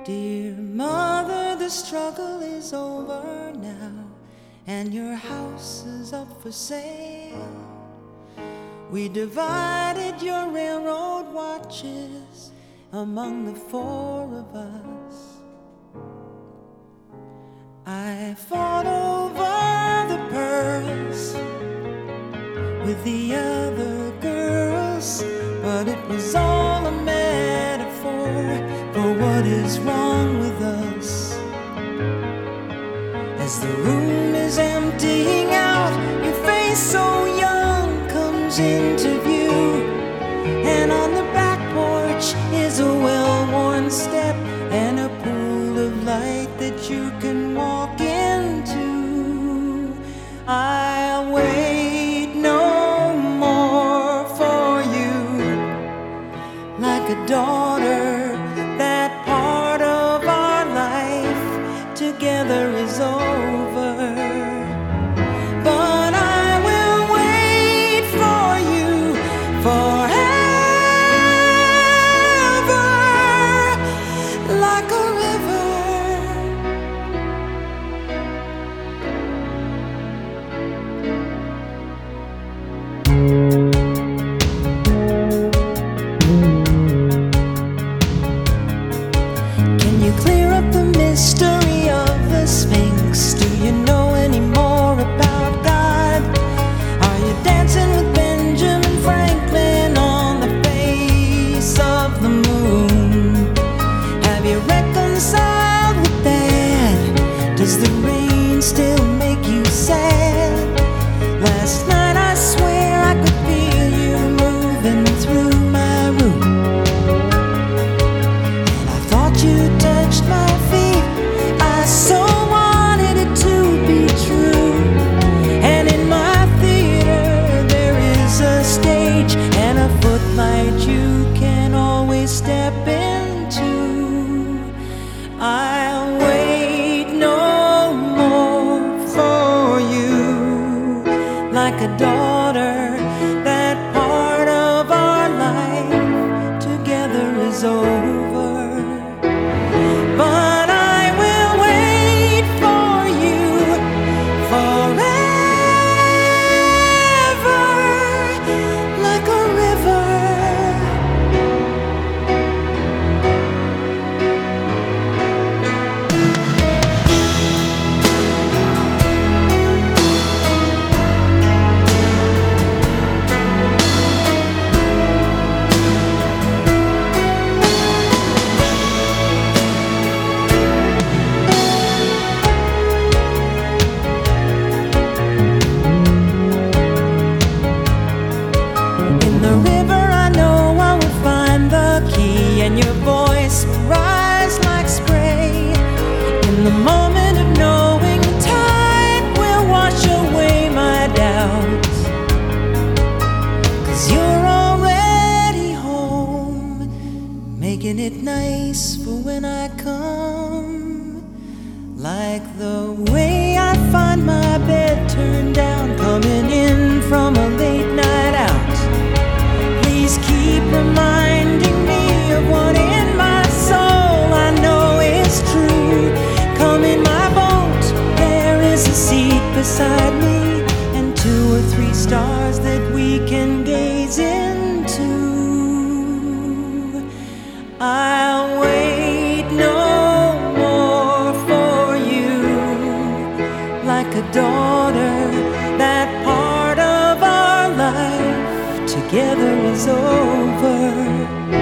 Dear mother, the struggle is over now, and your house is up for sale. We divided your railroad watches among the four of us. I fought over the pearls with the other girls, but it was all a metaphor for what is wrong with us. As the room is emptying out, your face so young comes into view, and on the back porch is a well-worn step and a pool of light that you can walk into. I'll wait no more for you. Like a daughter, that part of our life together is over. But I will wait for you forever, like a river. Can you clear up the mystery of the Sphinx? Do you know any more about God? Are you dancing with Benjamin Franklin on the face of the moon? Have you reconciled with Dad? Does the rain still make you sad? Last night I swear I could feel you moving through my room, and I thought you touched my feet. I so wanted it to be true. And in my theater there is a stage and a footlight you can always step into. I'll wait no more for you. Like a daughter, that part of our life together is over. But I will wait for you forever, like a river. In the river I know I will find the key, and your voice will rise like spray. In the moment of knowing, the tide will wash away my doubts. 'Cause you're already home, making it nice for when I come. Like the way I find my bed turned down, coming in from a late night out. Please keep reminding me of what in my soul I know is true. Come in my boat, there is a seat beside me, and 2 or 3 stars that we can gaze into. I'll wait no more for you. Like a daughter, that part of our life together is over.